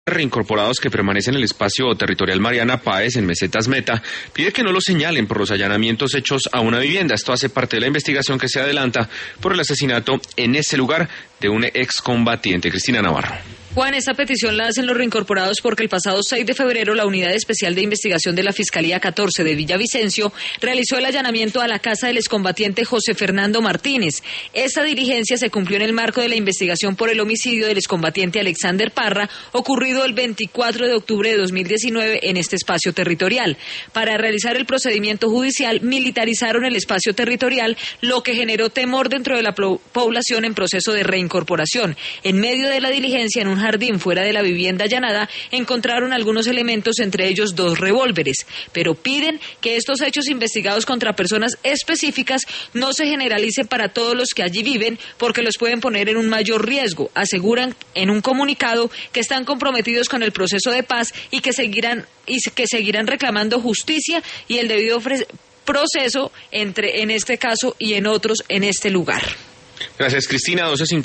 Reincorporados que permanecen en el espacio territorial Mariana Páez en Mesetas Meta pide que no los señalen por los allanamientos hechos a una vivienda. Esto hace parte de la investigación que se adelanta por el asesinato en ese lugar de un excombatiente. Cristina Navarro. Juan, esta petición la hacen los reincorporados porque el pasado 6 de febrero la Unidad Especial de Investigación de la Fiscalía 14 de Villavicencio realizó el allanamiento a la casa del excombatiente José Fernando Martínez. Esta diligencia se cumplió en el marco de la investigación por el homicidio del excombatiente Alexander Parra, ocurrido el 24 de octubre de 2019 en este espacio territorial. Para realizar el procedimiento judicial, militarizaron el espacio territorial, lo que generó temor dentro de la población en proceso de reincorporación. En medio de la diligencia, en un jardín fuera de la vivienda allanada, encontraron algunos elementos, entre ellos 2 revólveres, pero piden que estos hechos investigados contra personas específicas no se generalicen para todos los que allí viven, porque los pueden poner en un mayor riesgo. Aseguran en un comunicado que están comprometidos con el proceso de paz y que seguirán reclamando justicia y el debido proceso en este caso y en otros en este lugar. Gracias, Cristina. 12:50.